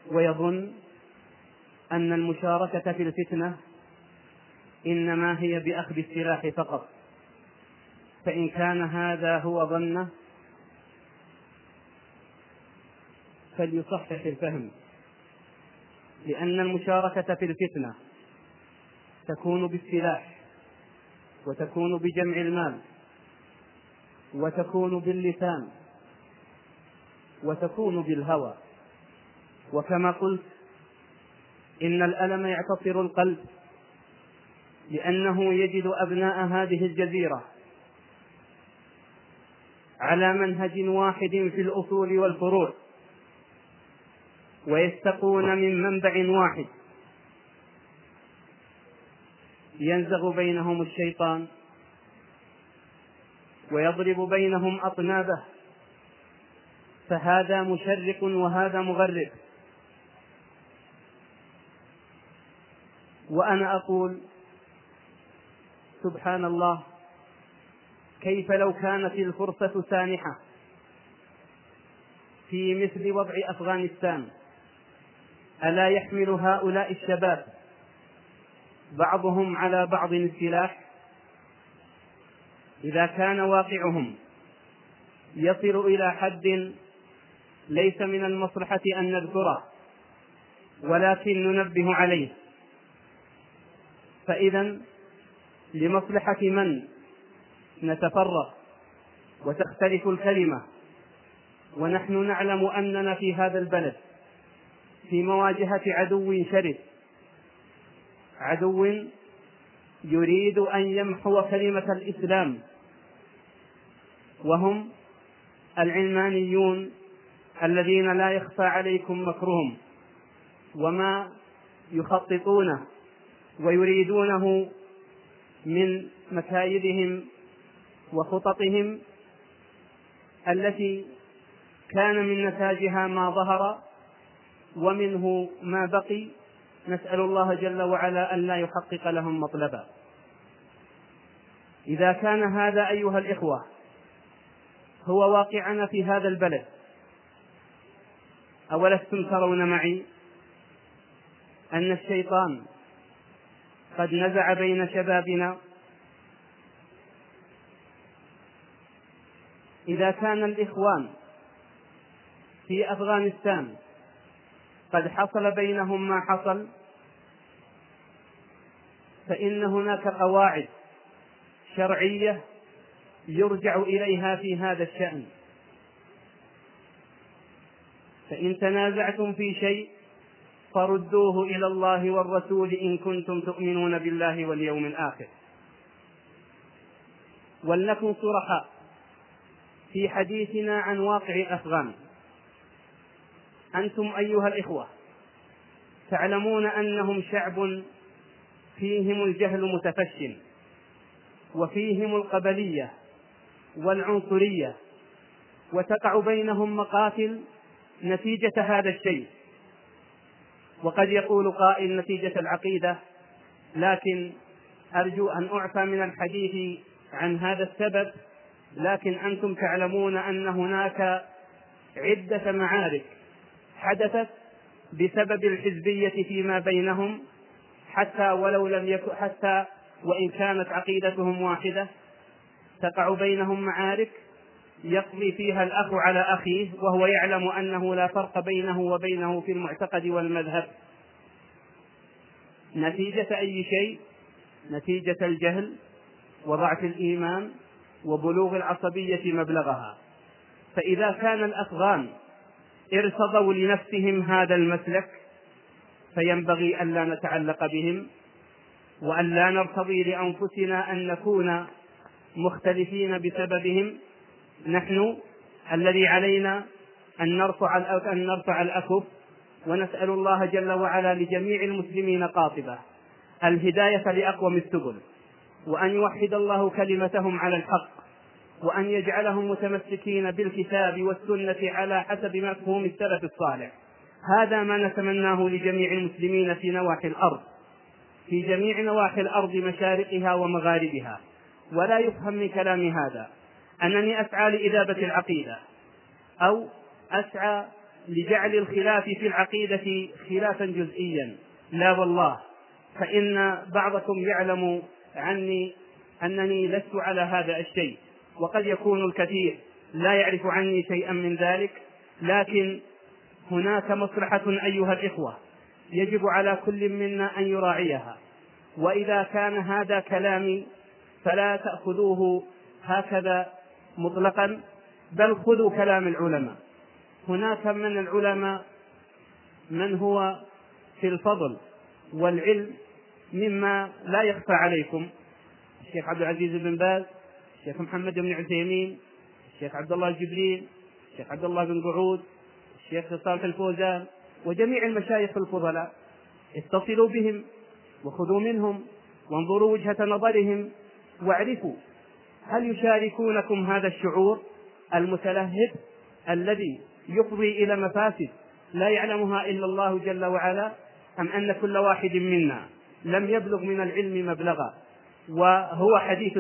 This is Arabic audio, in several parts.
ويظن أن المشاركة في الفتنة إنما هي بأخذ السلاح فقط، فإن كان هذا هو ظنه فليصحح الفهم، لأن المشاركة في الفتنة تكون بالسلاح، وتكون بجمع المال، وتكون باللسان، وتكون بالهوى. وكما قلت إن الألم يعتصر القلب، لأنه يجد أبناء هذه الجزيرة على منهج واحد في الأصول والفروع، ويستقون من منبع واحد، ينزغ بينهم الشيطان ويضرب بينهم أطنابه، فهذا مشرق وهذا مغرب. وأنا أقول سبحان الله، كيف لو كانت الفرصة سانحة في مثل وضع أفغانستان؟ ألا يحمل هؤلاء الشباب بعضهم على بعض السلاح؟ إذا كان واقعهم يصل إلى حد ليس من المصلحة أن نذكره ولكن ننبه عليه، فإذا لمصلحة من نتفرق وتختلف الكلمة ونحن نعلم أننا في هذا البلد في مواجهة عدو شرس، عدو يريد أن يمحو كلمة الإسلام، وهم العلمانيون الذين لا يخفى عليكم مكرهم وما يخططونه ويريدونه من مكايدهم وخططهم التي كان من نتاجها ما ظهر ومنه ما بقي. نسأل الله جل وعلا أن لا يحقق لهم مطلبا. إذا كان هذا أيها الإخوة هو واقعنا في هذا البلد، أولستم ترون معي أن الشيطان قد نزع بين شبابنا؟ إذا كان الإخوان في أفغانستان قد حصل بينهم ما حصل، فإن هناك قواعد شرعية يرجع إليها في هذا الشأن. فإن تنازعتم في شيء فردوه إلى الله والرسول إن كنتم تؤمنون بالله واليوم الآخر. ولنكن صرحاء في حديثنا عن واقع أفغان. أنتم أيها الإخوة تعلمون أنهم شعب فيهم الجهل متفشٍ، وفيهم القبلية والعنصرية، وتقع بينهم مقاتل نتيجة هذا الشيء. وقد يقول قائل نتيجة العقيدة، لكن أرجو أن أعفى من الحديث عن هذا السبب. لكن أنتم تعلمون أن هناك عدة معارك حدثت بسبب الحزبية فيما بينهم، حتى وإن كانت عقيدتهم واحدة تقع بينهم معارك يقضي فيها الأخ على أخيه وهو يعلم أنه لا فرق بينه وبينه في المعتقد والمذهب. نتيجة أي شيء؟ نتيجة الجهل وضعف الإيمان وبلوغ العصبية مبلغها. فإذا كان الأفغان ارتضوا لنفسهم هذا المسلك، فينبغي أن لا نتعلق بهم وأن لا نرتضي لأنفسنا أن نكون مختلفين بسببهم. نحن الذي علينا أن نرفع الأكف، ونسأل الله جل وعلا لجميع المسلمين قاطبة الهداية لأقوم السبل، وأن يوحد الله كلمتهم على الحق، وأن يجعلهم متمسكين بالكتاب والسنة على حسب مفهوم السلف الصالح. هذا ما نتمناه لجميع المسلمين في نواحي الأرض، في جميع نواحي الأرض مشارقها ومغاربها. ولا يفهم من كلام هذا أنني أسعى لإذابة العقيدة أو أسعى لجعل الخلاف في العقيدة خلافا جزئيا، لا والله، فإن بعضكم يعلم عني أنني لست على هذا الشيء، وقد يكون الكثير لا يعرف عني شيئا من ذلك، لكن هناك مصلحة أيها الإخوة يجب على كل منا أن يراعيها. وإذا كان هذا كلامي فلا تأخذوه هكذا مطلقا، بل خذوا كلام العلماء. هناك من العلماء من هو في الفضل والعلم مما لا يخفى عليكم: الشيخ عبد العزيز بن باز، الشيخ محمد بن عثيمين، الشيخ عبد الله الجبريل، الشيخ عبد الله بن قعود، الشيخ صالح الفوزان، وجميع المشايخ الفضلاء. اتصلوا بهم وخذوا منهم وانظروا وجهة نظرهم، واعرفوا هل يشاركونكم هذا الشعور المتلهب الذي يفضي إلى مفاسد لا يعلمها إلا الله جل وعلا، أم أن كل واحد منا لم يبلغ من العلم مبلغا وهو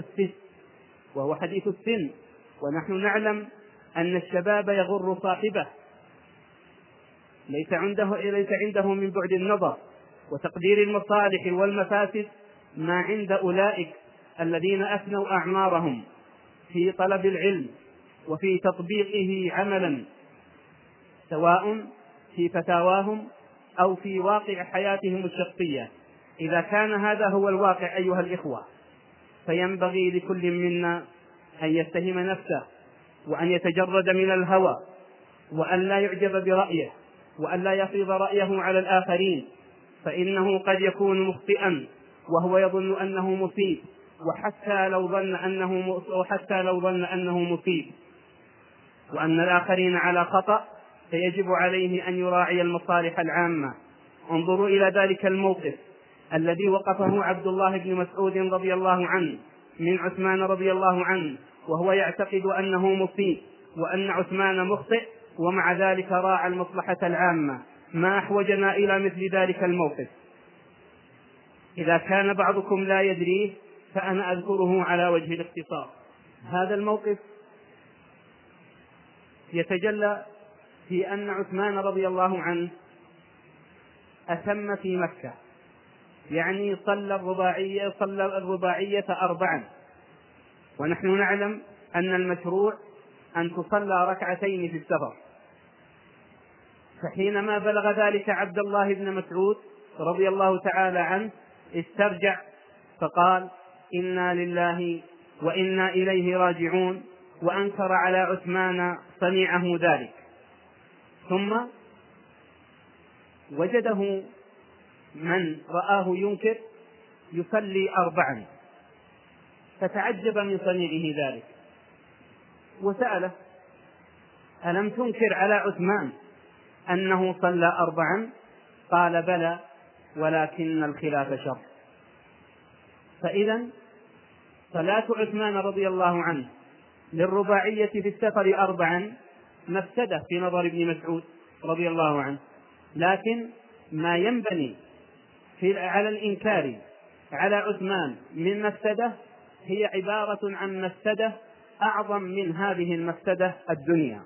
حديث السن، ونحن نعلم أن الشباب يغر صاحبه، ليس عنده من بعد النظر وتقدير المصالح والمفاسد ما عند أولئك الذين أفنوا أعمارهم في طلب العلم وفي تطبيقه عملا، سواء في فتاواهم أو في واقع حياتهم الشخصية. إذا كان هذا هو الواقع أيها الإخوة، فينبغي لكل منا أن يتهم نفسه وأن يتجرد من الهوى، وأن لا يعجب برأيه، وأن لا يفرض رأيه على الآخرين، فإنه قد يكون مخطئا وهو يظن أنه مصيب، وحتى لو ظن أنه مصيب وأن الآخرين على خطأ، فيجب عليه أن يراعي المصالح العامة. انظروا إلى ذلك الموقف الذي وقفه عبد الله بن مسعود رضي الله عنه من عثمان رضي الله عنه، وهو يعتقد أنه مصيب وأن عثمان مخطئ، ومع ذلك راعى المصلحة العامة. ما أحوجنا إلى مثل ذلك الموقف؟ إذا كان بعضكم لا يدريه فأنا أذكره على وجه الاختصار. هذا الموقف يتجلى في أن عثمان رضي الله عنه أتم في مكة، يعني صلى الرباعية 4، ونحن نعلم أن المشروع أن تصلى ركعتين في السفر. فحينما بلغ ذلك عبد الله بن مسعود رضي الله تعالى عنه استرجع فقال: إنا لله وإنا إليه راجعون، وأنكر على عثمان صنيعه ذلك. ثم وجده من رآه ينكر يصلي 4، فتعجب من صنيعه ذلك وسأله: ألم تنكر على عثمان أنه صلى 4؟ قال: بلى، ولكن الخلاف شر. فإذا صلاة عثمان رضي الله عنه للرباعية في السفر 4 مفسدة في نظر ابن مسعود رضي الله عنه، لكن ما ينبني على الإنكار على عثمان من مفسدة هي عبارة عن مفسدة أعظم من هذه المفسدة الدنيا.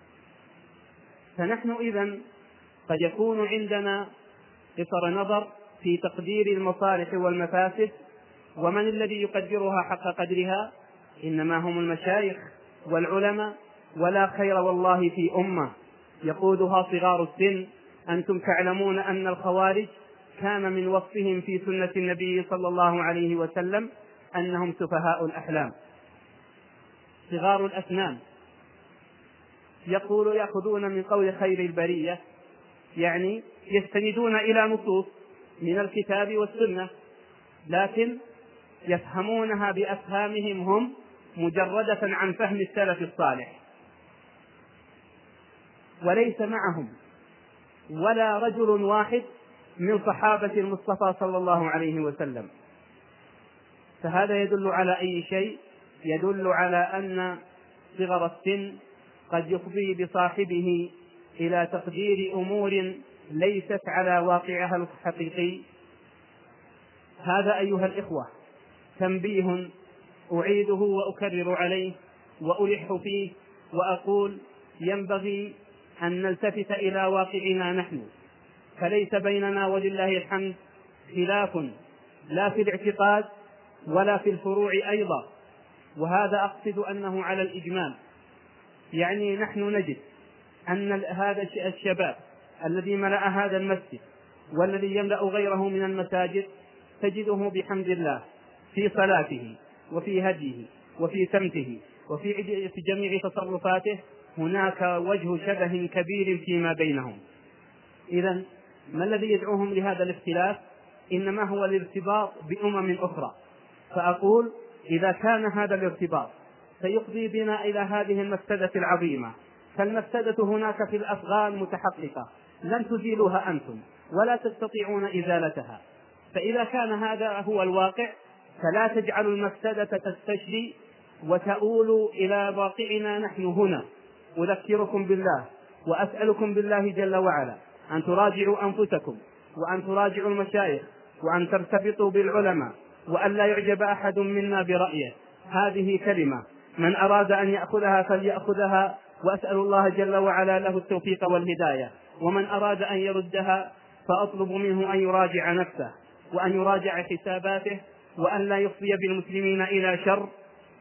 فنحن إذن قد يكون عندنا قصر نظر في تقدير المصالح والمفاسد، ومن الذي يقدرها حق قدرها؟ إنما هم المشايخ والعلماء، ولا خير والله في أمة يقودها صغار السن. أنتم تعلمون أن الخوارج كان من وصفهم في سنة النبي صلى الله عليه وسلم أنهم سفهاء الأحلام صغار الأسنان، يأخذون من قول خير البرية، يعني يستندون إلى نصوص من الكتاب والسنة، لكن يفهمونها بأفهامهم هم مجردة عن فهم السلف الصالح، وليس معهم ولا رجل واحد من صحابة المصطفى صلى الله عليه وسلم. فهذا يدل على أي شيء؟ يدل على أن صغر السن قد يفضي بصاحبه إلى تقدير أمور ليست على واقعها الحقيقي. هذا أيها الإخوة تنبيه أعيده وأكرر عليه وألح فيه، وأقول: ينبغي أن نلتفت إلى واقعنا نحن، فليس بيننا ولله الحمد خلاف لا في الاعتقاد ولا في الفروع أيضا، وهذا أقصد أنه على الإجمال. يعني نحن نجد أن هذا الشباب الذي ملأ هذا المسجد والذي يملأ غيره من المساجد تجده بحمد الله في صلاته وفي هديه وفي سمته وفي جميع تصرفاته هناك وجه شبه كبير فيما بينهم. إذن ما الذي يدعوهم لهذا الاختلاف؟ إنما هو الارتباط بأمم أخرى. فأقول إذا كان هذا الارتباط سيقضي بنا إلى هذه المفسدة العظيمة، فالمفسدة هناك في الأفغان متحققة لن تزيلوها أنتم ولا تستطيعون إزالتها. فإذا كان هذا هو الواقع فلا تجعلوا المفسدة تستشري وتؤول إلى واقعنا نحن هنا. أذكركم بالله وأسألكم بالله جل وعلا أن تراجعوا أنفسكم وأن تراجعوا المشايخ وأن ترتبطوا بالعلماء وأن لا يعجب أحد منا برأيه. هذه كلمة من أراد أن يأخذها فليأخذها، وأسأل الله جل وعلا له التوفيق والهداية. ومن أراد أن يردها فأطلب منه أن يراجع نفسه وأن يراجع حساباته وأن لا يفضي بالمسلمين إلى شر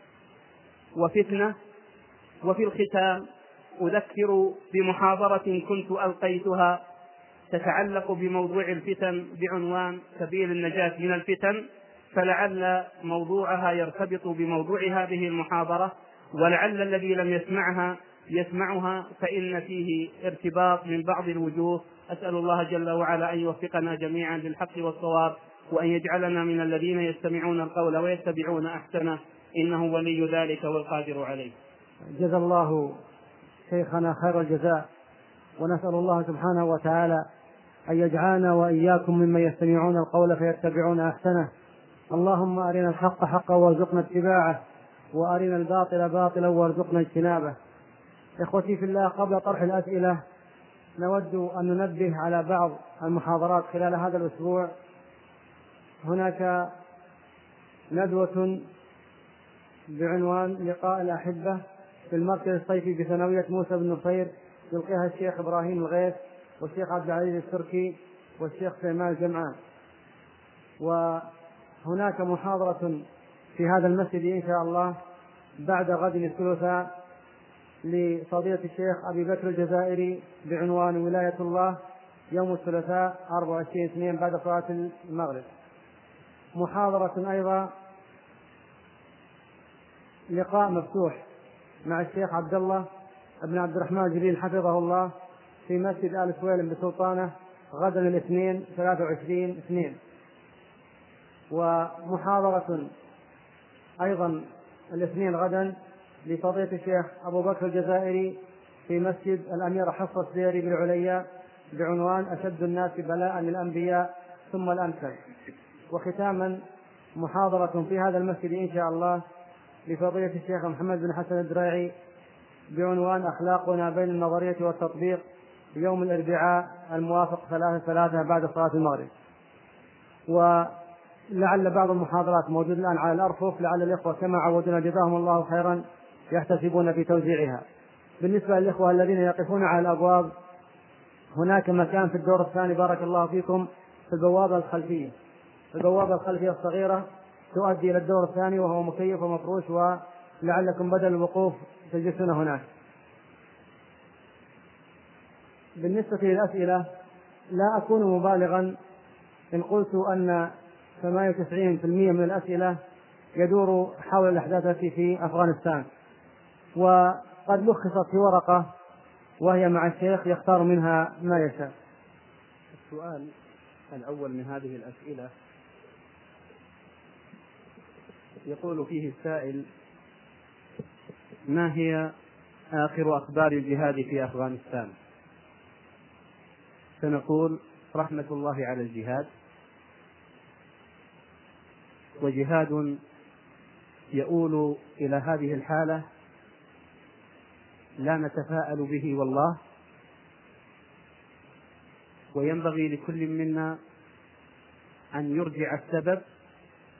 وفتنة. وفي الختام أذكر بمحاضرة كنت ألقيتها تتعلق بموضوع الفتن بعنوان سبيل النجاة من الفتن، فلعل موضوعها يرتبط بموضوع هذه المحاضرة، ولعل الذي لم يسمعها فإن فيه ارتباط من بعض الوجوه. أسأل الله جل وعلا أن يوفقنا جميعا للحق والصواب، وأن يجعلنا من الذين يستمعون القول ويتبعون أحسنه، إنه ولي ذلك والقادر عليه. جزا الله شيخنا خير الجزاء، ونسأل الله سبحانه وتعالى أن يجعلنا وإياكم ممن يستمعون القول فيتبعون أحسنه. اللهم أرنا الحق حقا وارزقنا اتباعه، وأرنا الباطل باطلا وارزقنا اجتنابه. إخوتي في الله، قبل طرح الأسئلة نود أن ننبه على بعض المحاضرات خلال هذا الأسبوع. هناك ندوة بعنوان لقاء الأحبة في المركز الصيفي بثانوية موسى بن نصير، يلقيها الشيخ إبراهيم الغيث والشيخ عبد العزيز التركي والشيخ سليمان الجمعان. وهناك محاضرة في هذا المسجد إن شاء الله بعد غد الثلاثاء لفضيلة الشيخ أبي بكر الجزائري بعنوان ولاية الله، يوم الثلاثاء 24/2 بعد صلاة المغرب. محاضرة أيضا لقاء مفتوح مع الشيخ عبد الله بن عبد الرحمن جليل حفظه الله في مسجد آل سويلم بسلطانة غدا الاثنين 23/2. ومحاضرة أيضا الاثنين غدا لفضيلة الشيخ أبو بكر الجزائري في مسجد الأمير حفصة السديري بالعليا بعنوان أشد الناس بلاء الأنبياء ثم الأمثل. وختاما محاضرة في هذا المسجد إن شاء الله لفضيلة الشيخ محمد بن حسن الدراعي بعنوان أخلاقنا بين النظرية والتطبيق يوم الأربعاء الموافق 3/3 بعد صلاة المغرب. ولعل بعض المحاضرات موجود الآن على الأرفف، لعل الإخوة كما عودنا جزاهم الله خيرا يحتسبون في توزيعها. بالنسبة للإخوة الذين يقفون على الأبواب، هناك مكان في الدور الثاني بارك الله فيكم في البوابة الخلفية. البوابة الخلفية الصغيرة تؤدي إلى الدور الثاني وهو مكيف ومفروش، ولعلكم بدل الوقوف تجلسون هناك. بالنسبة للأسئلة لا أكون مبالغا إن قلت أن 98% من الأسئلة يدور حول الأحداث التي في أفغانستان، وقد لخصت في ورقة وهي مع الشيخ يختار منها ما يشاء. السؤال الأول من هذه الأسئلة يقول فيه السائل: ما هي آخر أخبار الجهاد في أفغانستان؟ سنقول: رحمة الله على الجهاد، وجهاد يؤول إلى هذه الحالة لا نتفاءل به والله، وينبغي لكل منا أن يرجع السبب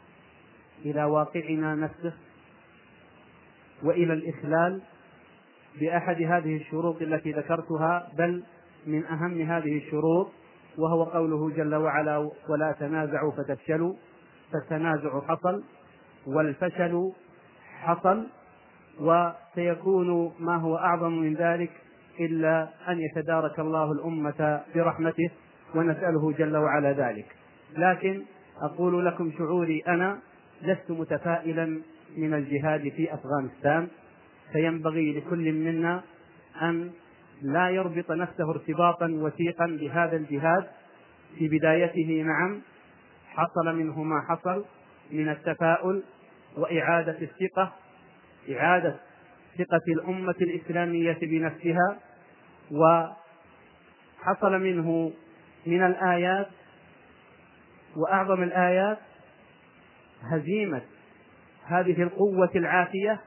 إلى واقعنا نفسه وإلى الإخلال بأحد هذه الشروط التي ذكرتها، بل من أهم هذه الشروط، وهو قوله جل وعلا: ولا تنازعوا فتفشلوا. فالتنازع حصل والفشل حصل، وسيكون ما هو أعظم من ذلك إلا أن يتدارك الله الأمة برحمته، ونسأله جل وعلا ذلك. لكن أقول لكم شعوري، أنا لست متفائلا من الجهاد في أفغانستان. فينبغي لكل منا أن لا يربط نفسه ارتباطا وثيقا بهذا الجهاد. في بدايته نعم حصل منه ما حصل من التفاؤل وإعادة الثقة، إعادة ثقة الأمة الإسلامية بنفسها، وحصل منه من الآيات، وأعظم الآيات هزيمة هذه القوة العافية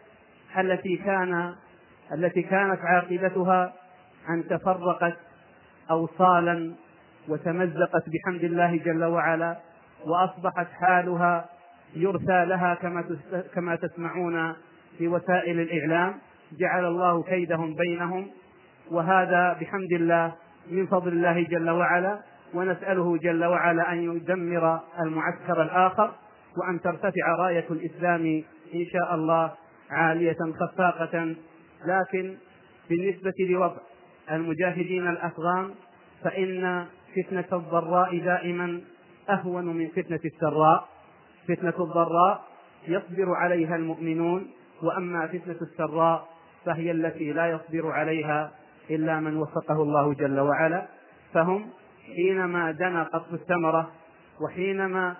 التي كانت عاقبتها أن تفرقت أوصالا وتمزقت بحمد الله جل وعلا، وأصبحت حالها يرثى لها كما تسمعون في وسائل الإعلام. جعل الله كيدهم بينهم، وهذا بحمد الله من فضل الله جل وعلا، ونسأله جل وعلا أن يدمر المعسكر الآخر، وأن ترتفع راية الإسلام إن شاء الله عالية خفاقة. لكن بالنسبة لوضع المجاهدين الأفغان، فإن فتنة الضراء دائما أهون من فتنة السراء. فتنة الضراء يصبر عليها المؤمنون، وأما فتنة السراء فهي التي لا يصبر عليها إلا من وفقه الله جل وعلا. فهم حينما دنا قطف الثمرة، وحينما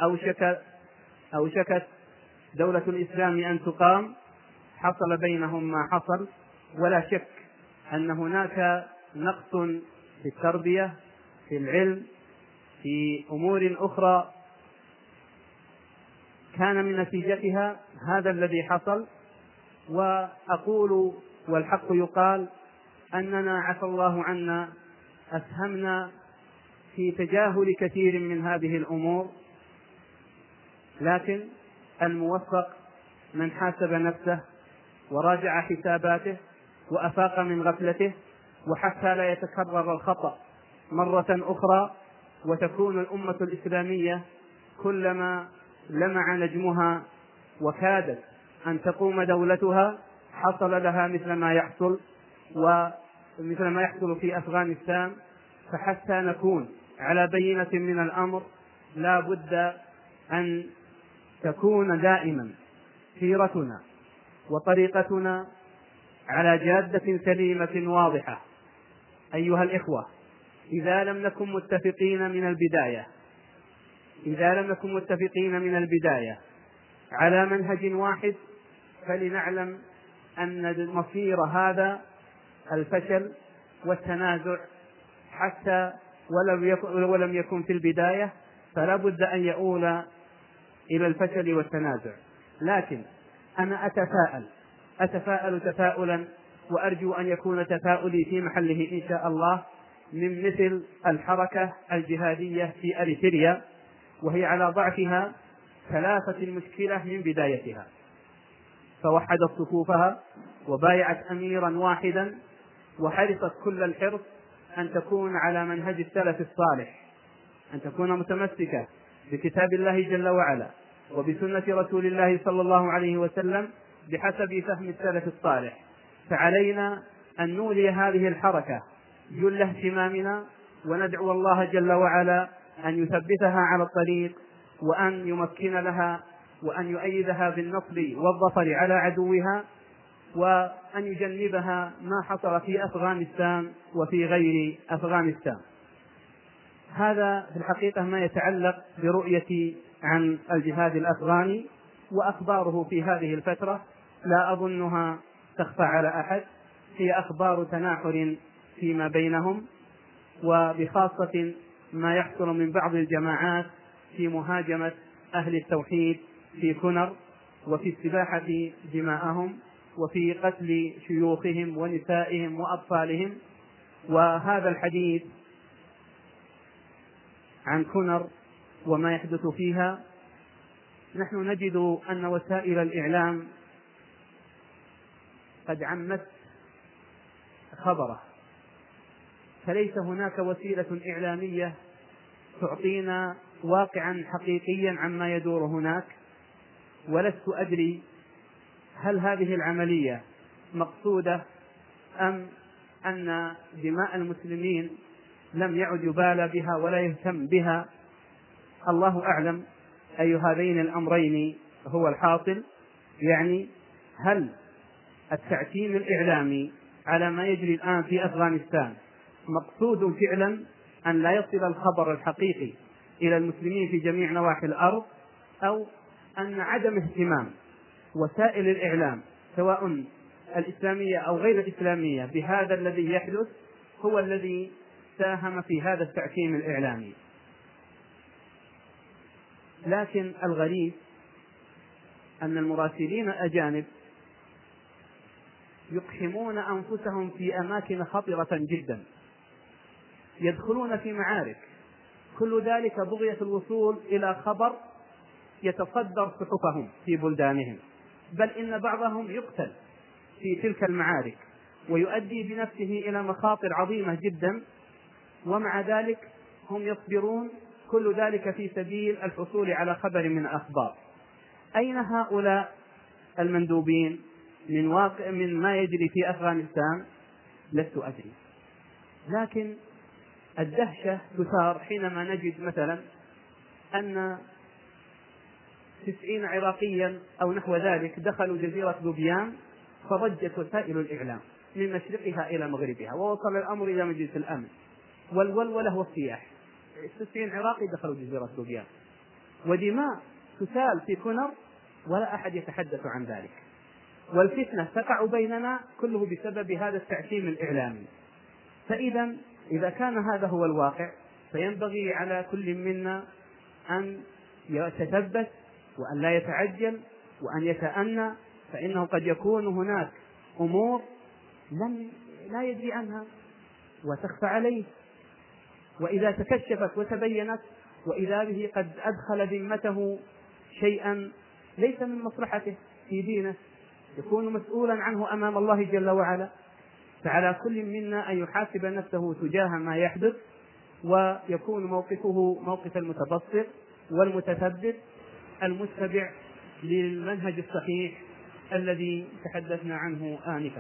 أوشكت دولة الإسلام أن تقام، حصل بينهم ما حصل. ولا شك أن هناك نقص في التربية، في العلم، في أمور أخرى كان من نتيجتها هذا الذي حصل. وأقول والحق يقال أننا عفى الله عنا أسهمنا في تجاهل كثير من هذه الأمور، لكن الموفق من حاسب نفسه وراجع حساباته وأفاق من غفلته، وحتى لا يتكرر الخطأ مرة أخرى وتكون الأمة الإسلامية كلما لمع نجمها وكادت أن تقوم دولتها حصل لها مثل ما يحصل في أفغانستان. فحتى نكون على بينة من الأمر لا بد أن تكون دائما سيرتنا وطريقتنا على جادة سليمة واضحة. أيها الإخوة، إذا لم نكن متفقين من البداية على منهج واحد، فلنعلم أن مصير هذا الفشل والتنازع، حتى ولم يكن في البداية، فلا بد أن يؤول إلى الفشل والتنازع. لكن أنا أتفاءل تفاؤلا، وأرجو أن يكون تفاؤلي في محله إن شاء الله، من مثل الحركة الجهادية في أريتريا، وهي على ضعفها ثلاثة المشكلة من بدايتها، فوحدت صفوفها وبايعت أميرا واحدا، وحرصت كل الحرص أن تكون على منهج السلف الصالح، أن تكون متمسكة بكتاب الله جل وعلا وبسنة رسول الله صلى الله عليه وسلم بحسب فهم السلف الصالح. فعلينا أن نولي هذه الحركة جل اهتمامنا، وندعو الله جل وعلا أن يثبتها على الطريق، وأن يمكن لها، وأن يؤيدها بالنصر والظفر على عدوها، وأن يجنبها ما حصل في أفغانستان وفي غير أفغانستان. هذا في الحقيقة ما يتعلق برؤيتي عن الجهاد الأفغاني، وأخباره في هذه الفترة لا أظنها تخفى على أحد، هي أخبار تناحر فيما بينهم، وبخاصة ما يحصل من بعض الجماعات في مهاجمة أهل التوحيد في كونر، وفي استباحة دماءهم، وفي قتل شيوخهم ونسائهم وأطفالهم. وهذا الحديث عن كونر وما يحدث فيها، نحن نجد أن وسائل الإعلام قد عمت خبره، فليس هناك وسيلة إعلامية تعطينا واقعا حقيقيا عما يدور هناك. ولست أدري هل هذه العملية مقصودة أم أن دماء المسلمين لم يعد يبالى بها ولا يهتم بها. الله أعلم أي هذين الأمرين هو الحاصل. يعني هل التعتيم الإعلامي على ما يجري الآن في أفغانستان مقصود فعلا أن لا يصل الخبر الحقيقي إلى المسلمين في جميع نواحي الأرض، أو أن عدم اهتمام وسائل الإعلام سواء الإسلامية أو غير الإسلامية بهذا الذي يحدث هو الذي ساهم في هذا التعتيم الإعلامي؟ لكن الغريب أن المراسلين الأجانب يقحمون أنفسهم في أماكن خطرة جدا، يدخلون في معارك، كل ذلك بغية الوصول إلى خبر يتصدر صحفهم في بلدانهم، بل إن بعضهم يقتل في تلك المعارك ويؤدي بنفسه إلى مخاطر عظيمة جدا، ومع ذلك هم يصبرون، كل ذلك في سبيل الحصول على خبر من الأخبار. أين هؤلاء المندوبين من ما يجري في أفغانستان؟ لست أدري. لكن الدهشة تثار حينما نجد مثلا أن 90 عراقيا أو نحو ذلك دخلوا جزيرة لوبيان، فضجت وسائل الإعلام من مشرقها إلى مغربها، ووصل الأمر إلى مجلس الأمن والولولة والصياح. 90 عراقي دخلوا جزيرة لوبيان، ودماء تسال في كونر ولا أحد يتحدث عن ذلك، والفتنة تقع بيننا كله بسبب هذا التعتيم الإعلامي. إذا كان هذا هو الواقع، فينبغي على كل منا أن يتثبت وأن لا يتعجل وأن يتأنى، فإنه قد يكون هناك أمور لا يدري عنها وتخفى عليه، وإذا تكشفت وتبينت وإذا به قد أدخل ذمته شيئا ليس من مصلحته في دينه يكون مسؤولا عنه أمام الله جل وعلا. فعلى كل منا أن يحاسب نفسه تجاه ما يحدث، ويكون موقفه موقف المتبصر والمتثبت المتبع للمنهج الصحيح الذي تحدثنا عنه آنفا.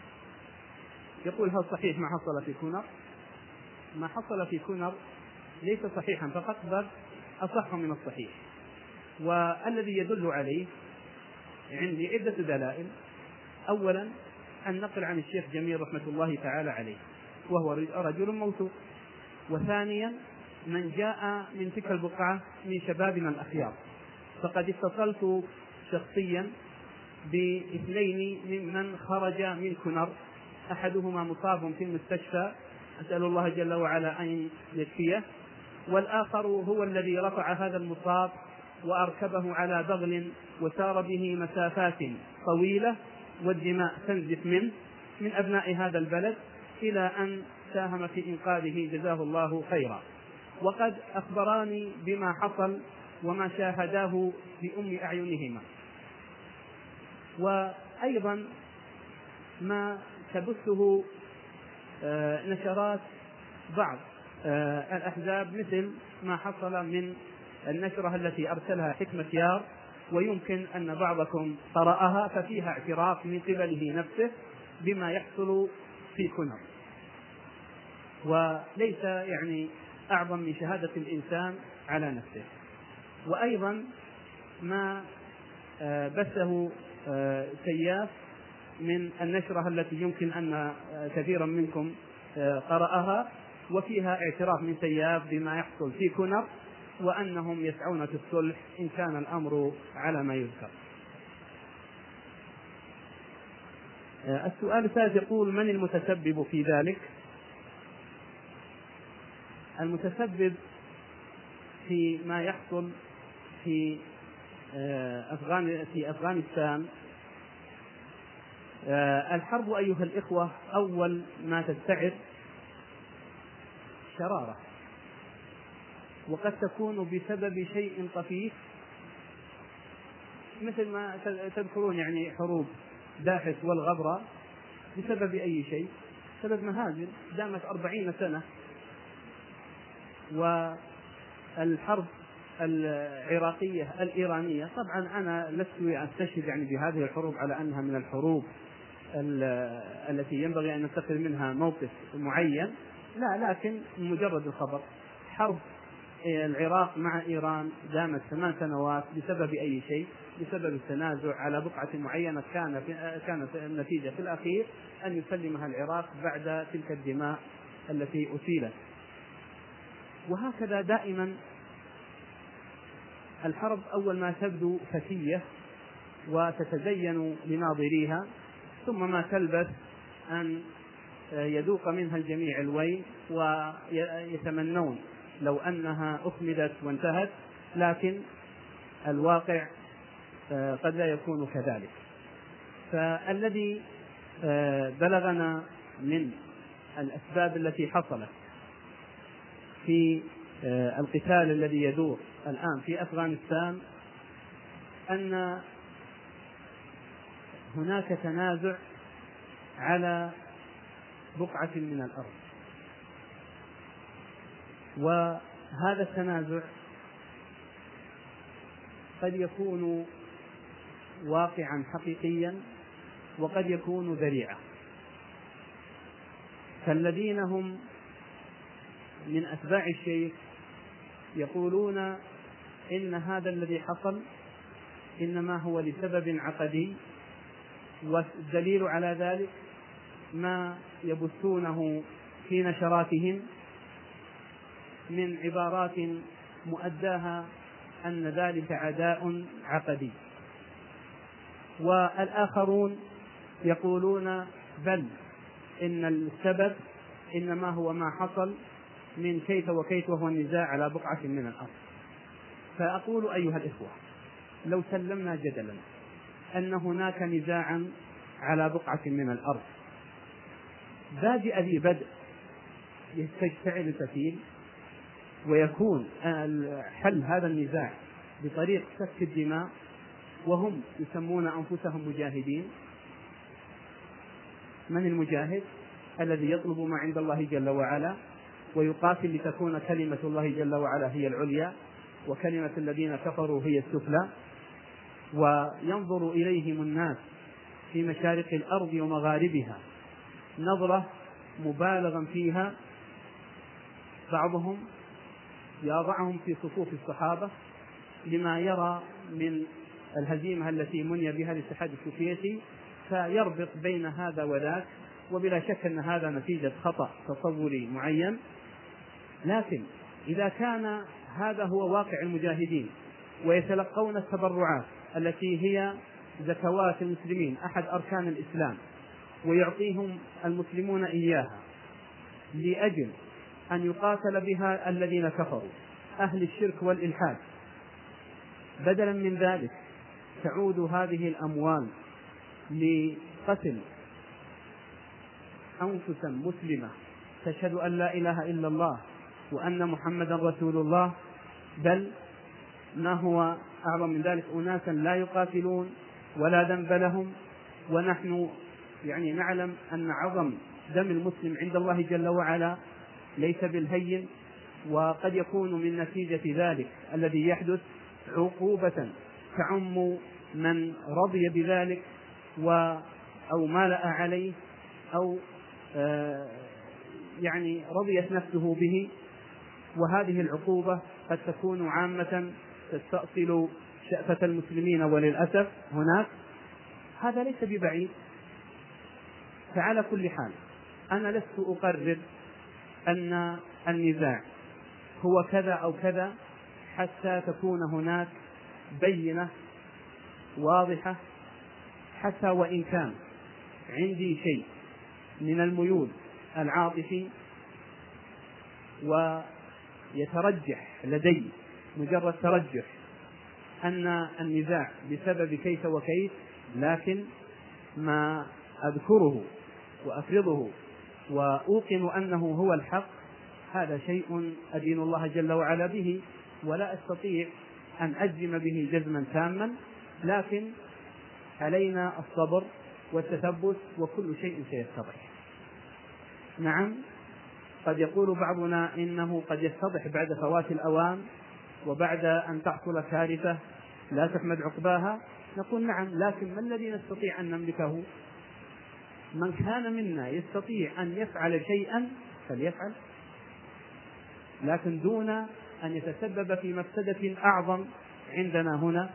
يقول: هل صحيح ما حصل في كونر؟ ما حصل في كونر ليس صحيحا فقط، بل أصح من الصحيح، والذي يدل عليه عندي عدة دلائل. أولا النقل عن الشيخ جميل رحمة الله تعالى عليه، وهو رجل موثوق. وثانيا من جاء من تلك البقعة من شبابنا الأخيار، فقد اتصلت شخصيا باثنين ممن خرج من كونر، أحدهما مصاب في المستشفى، أسأل الله جل وعلا أن يشفيه، والآخر هو الذي رفع هذا المصاب وأركبه على بغل وسار به مسافات طويلة والدماء تنزف منه من أبناء هذا البلد إلى أن ساهم في إنقاذه جزاه الله خيرا. وقد أخبراني بما حصل وما شاهداه بأم أعينهما. وأيضا ما تبثه نشرات بعض الأحزاب، مثل ما حصل من النشرة التي أرسلها حكمة يار، ويمكن أن بعضكم قرأها، ففيها اعتراف من قبله نفسه بما يحصل في كونر، وليس يعني أعظم من شهادة الإنسان على نفسه. وأيضا ما بثه سياف من النشرة التي يمكن أن كثيرا منكم قرأها، وفيها اعتراف من سياف بما يحصل في كونر، وأنهم يسعون في الصلح إن كان الأمر على ما يذكر. السؤال الثالث يقول: من المتسبب في ذلك؟ المتسبب في ما يحصل في أفغانستان الحرب أيها الإخوة أول ما تستعر شرارة، وقد تكون بسبب شيء طفيف، مثل ما تذكرون يعني حروب داحس والغبرة، بسبب أي شيء. سبب مهاجر دامت 40 سنة. والحرب العراقية الإيرانية، طبعا أنا لست أستشهد بهذه الحروب على أنها من الحروب التي ينبغي أن نتخذ منها موقف معين، لا، لكن مجرد الخبر. حرب العراق مع إيران دامت 8 سنوات بسبب أي شيء؟ بسبب التنازع على بقعة معينة كانت النتيجة في الأخير أن يسلمها العراق بعد تلك الدماء التي أسيلت. وهكذا دائما الحرب أول ما تبدو فتية وتتزين لناظريها، ثم ما تلبث أن يذوق منها الجميع الويل ويتمنون لو أنها أخمدت وانتهت، لكن الواقع قد لا يكون كذلك. فالذي بلغنا من الأسباب التي حصلت في القتال الذي يدور الآن في أفغانستان أن هناك تنازع على بقعة من الأرض، وهذا التنازع قد يكون واقعا حقيقيا وقد يكون ذريعة. فالذين هم من أتباع الشيخ يقولون إن هذا الذي حصل إنما هو لسبب عقدي، والدليل على ذلك ما يبثونه في نشراتهم من عبارات مؤداها أن ذلك عداء عقدي. والآخرون يقولون بل إن السبب إنما هو ما حصل من كيت وكيت، وهو النزاع على بقعة من الأرض. فأقول أيها الإخوة، لو سلمنا جدلا أن هناك نزاعا على بقعة من الأرض بادئ ذي بدء يستشتعل الفتيل، ويكون حل هذا النزاع بطريق سفك الدماء، وهم يسمون أنفسهم مجاهدين. من المجاهد؟ الذي يطلب ما عند الله جل وعلا ويقاتل لتكون كلمة الله جل وعلا هي العليا وكلمة الذين كفروا هي السفلى. وينظر إليهم الناس في مشارق الأرض ومغاربها نظرة مبالغا فيها، بعضهم يضعهم في صفوف الصحابة لما يرى من الهزيمة التي مني بها الاتحاد السوفيتي، فيربط بين هذا وذاك، وبلا شك أن هذا نتيجة خطأ تصوري معين. لكن إذا كان هذا هو واقع المجاهدين ويتلقون التبرعات التي هي زكوات المسلمين أحد أركان الإسلام، ويعطيهم المسلمون إياها لأجل أن يقاتل بها الذين كفروا أهل الشرك والإلحاد، بدلا من ذلك تعود هذه الأموال لقتل أنفسا مسلمة تشهد أن لا إله إلا الله وأن محمدا رسول الله، بل ما هو أعظم من ذلك أناسا لا يقاتلون ولا ذنب لهم. ونحن نعلم أن عظم دم المسلم عند الله جل وعلا ليس بالهين، وقد يكون من نتيجة ذلك الذي يحدث عقوبة تعم من رضي بذلك أو مالأ عليه أو رضيت نفسه به، وهذه العقوبة قد تكون عامة تستأصل شأفة المسلمين، وللأسف هناك هذا ليس ببعيد. فعلى كل حال أنا لست أقرر أن النزاع هو كذا أو كذا حتى تكون هناك بينة واضحة، حتى وإن كان عندي شيء من الميول العاطفي ويترجح لدي مجرد ترجح أن النزاع بسبب كيف وكيف، لكن ما أذكره وأفرضه وأوقن أنه هو الحق هذا شيء أدين الله جل وعلا به، ولا أستطيع أن أجزم به جزما تاما، لكن علينا الصبر والتثبت وكل شيء سيتضح. نعم، قد يقول بعضنا إنه قد يتضح بعد فوات الأوان وبعد أن تحصل كارثة لا تحمد عقباها. نقول نعم، لكن ما الذي نستطيع أن نملكه؟ من كان منا يستطيع أن يفعل شيئا فليفعل، لكن دون أن يتسبب في مفسدة أعظم عندنا هنا.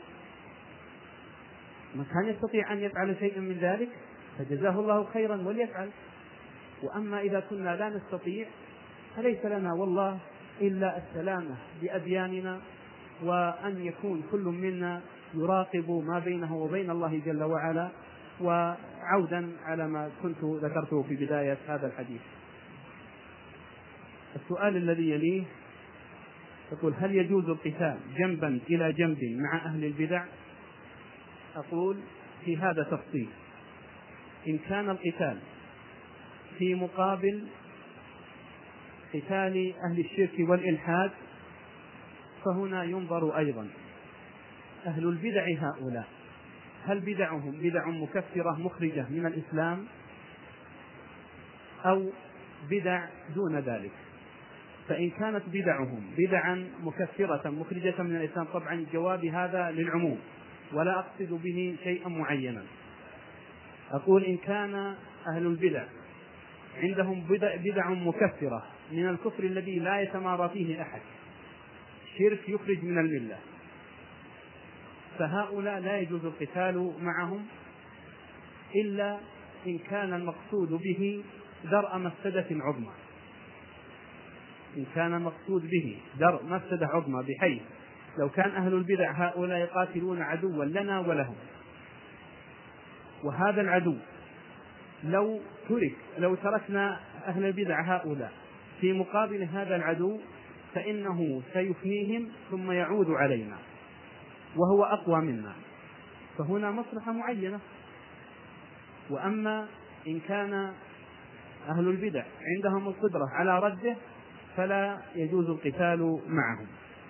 من كان يستطيع أن يفعل شيئا من ذلك فجزاه الله خيرا وليفعل. وأما إذا كنا لا نستطيع فليس لنا والله إلا السلامة بأدياننا، وأن يكون كل منا يراقب ما بينه وبين الله جل وعلا. وعودا على ما كنت ذكرته في بداية هذا الحديث، السؤال الذي يليه يقول: هل يجوز القتال جنبا إلى جنب مع أهل البدع؟ أقول في هذا تفصيل. إن كان القتال في مقابل قتال أهل الشرك والإلحاد فهنا ينظر أيضا أهل البدع هؤلاء هل بدعهم بدع مكفرة مخرجة من الإسلام أو بدع دون ذلك. فإن كانت بدعهم بدعا مكفرة مخرجة من الإسلام، طبعا الجواب هذا للعموم ولا أقصد به شيئا معينا. أقول إن كان أهل البدع عندهم بدع مكفرة من الكفر الذي لا يتمارى فيه أحد، شرك يخرج من الملة، فهؤلاء لا يجوز القتال معهم إلا إن كان المقصود به درء مفسدة عظمى. إن كان المقصود به درء مفسدة عظمى، بحيث لو كان أهل البدع هؤلاء يقاتلون عدوا لنا ولهم، وهذا العدو لو تركنا أهل البدع هؤلاء في مقابل هذا العدو فإنه سيفنيهم ثم يعود علينا وهو أقوى منا، فهنا مصلحة معينة. وأما إن كان أهل البدع عندهم القدرة على رده فلا يجوز القتال معهم.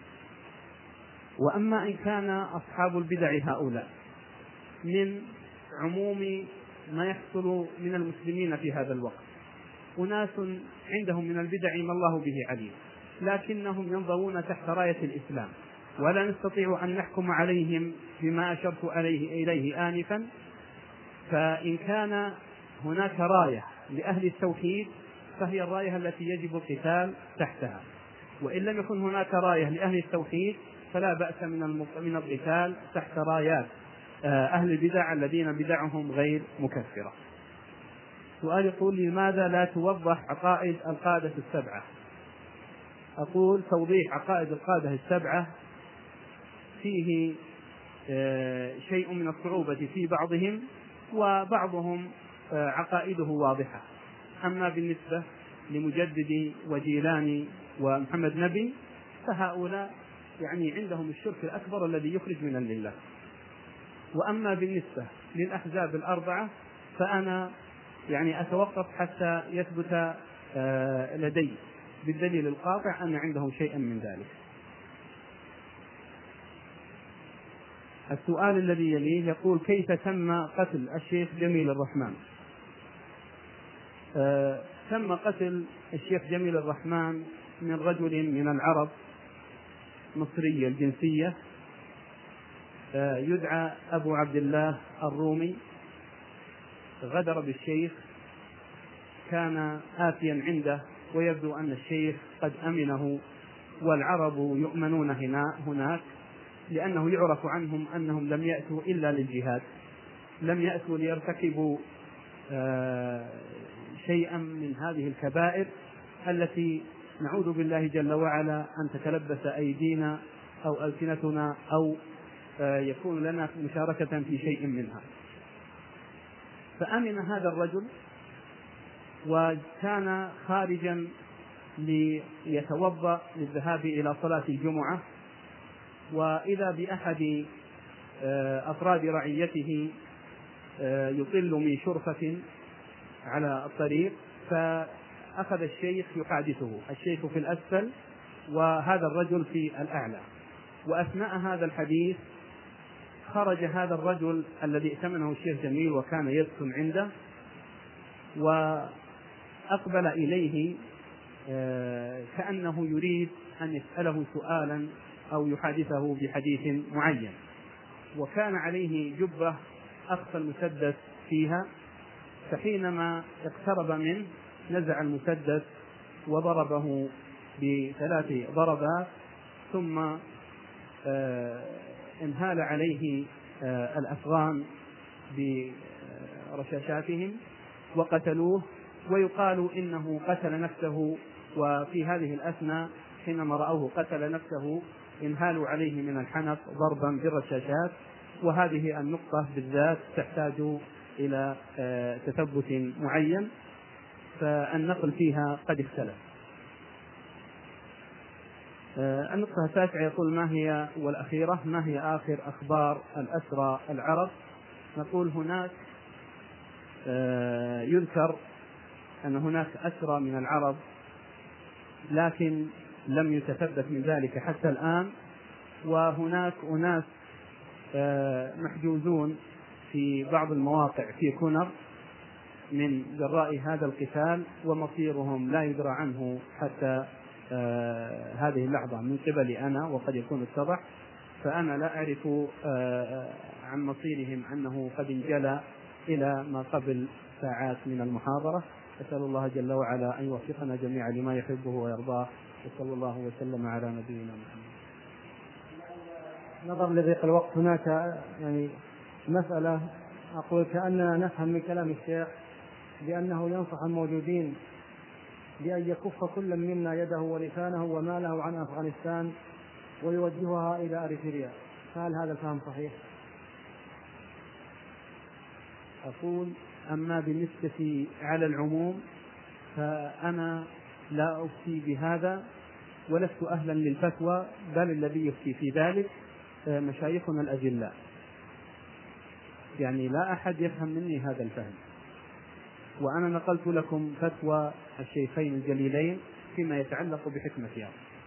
وأما إن كان أصحاب البدع هؤلاء من عموم ما يحصل من المسلمين في هذا الوقت، أناس عندهم من البدع ما الله به عليم، لكنهم ينظرون تحت راية الإسلام ولا نستطيع أن نحكم عليهم بما أشرت إليه آنفا. فإن كان هناك راية لأهل التوحيد فهي الراية التي يجب القتال تحتها، وإن لم يكن هناك راية لأهل التوحيد فلا بأس من القتال تحت رايات أهل البدع الذين بدعهم غير مكفرة. سؤال يقول: لماذا لا توضح عقائد القادة السبعة؟ أقول توضيح عقائد القادة السبعة فيه شيء من الصعوبة في بعضهم، وبعضهم عقائده واضحة. أما بالنسبة لمجدد وجيلاني ومحمد نبي فهؤلاء عندهم الشرك الأكبر الذي يخرج من الملة. وأما بالنسبة للأحزاب الأربعة فأنا أتوقف حتى يثبت لدي بالدليل القاطع أن عندهم شيئا من ذلك. السؤال الذي يليه يقول: كيف تم قتل الشيخ جميل الرحمن؟ تم قتل الشيخ جميل الرحمن من رجل من العرب مصري الجنسية يدعى أبو عبد الله الرومي، غدر بالشيخ، كان آتيا عنده ويبدو أن الشيخ قد أمنه، والعرب يؤمنون هناك لأنه يعرف عنهم أنهم لم يأتوا إلا للجهاد، لم يأتوا ليرتكبوا شيئا من هذه الكبائر التي نعوذ بالله جل وعلا أن تتلبس أيدينا أو ألسنتنا أو يكون لنا مشاركة في شيء منها. فأمن هذا الرجل وكان خارجا ليتوضأ للذهاب إلى صلاة الجمعة، وإذا بأحد أفراد رعيته يطل من شرفة على الطريق، فأخذ الشيخ يحادثه، الشيخ في الأسفل وهذا الرجل في الأعلى. وأثناء هذا الحديث خرج هذا الرجل الذي ائتمنه الشيخ جميل وكان يسكن عنده، أقبل إليه كأنه يريد أن يسأله سؤالا أو يحادثه بحديث معين، وكان عليه جبة أخفى المسدس فيها، فحينما اقترب منه نزع المسدس وضربه ب3 ضربات، ثم انهال عليه الأفغان برشاشاتهم وقتلوه. ويقال إنه قتل نفسه، وفي هذه الأثناء حينما رأوه قتل نفسه انهالوا عليه من الحنق ضربا بالرشاشات. وهذه النقطة بالذات تحتاج إلى تثبت معين، فالنقل فيها قد اختلف. النقطة التاسعة يقول: ما هي والأخيرة ما هي آخر أخبار الأسرى العرب؟ نقول هناك يذكر أن هناك أسرى من العرب، لكن لم يتثبت من ذلك حتى الآن، وهناك أناس محجوزون في بعض المواقع في كونر من جراء هذا القتال، ومصيرهم لا يدرى عنه حتى هذه اللحظة من قبلي أنا، وقد يكون اتضح، فأنا لا أعرف عن مصيرهم أنه قد انجلى إلى ما قبل ساعات من المحاضرة. أسأل الله جل وعلا أن يوفقنا جميعا لما يحبه ويرضاه، وصلى الله وسلم على نبينا محمد. نظرا لضيق الوقت هناك يعني مسألة أقول كأننا نفهم من كلام الشيخ بأنه ينصح الموجودين بأن يكف كل منا يده ولسانه وماله عن أفغانستان ويوجهها إلى أريتريا، فهل هذا الفهم صحيح؟ أقول: أما بالنسبة على العموم فأنا لا أفتي بهذا ولست أهلا للفتوى، بل الذي يفتي في ذلك مشايخنا الأجلاء، يعني لا أحد يفهم مني هذا الفهم. وأنا نقلت لكم فتوى الشيخين الجليلين فيما يتعلق بحكمة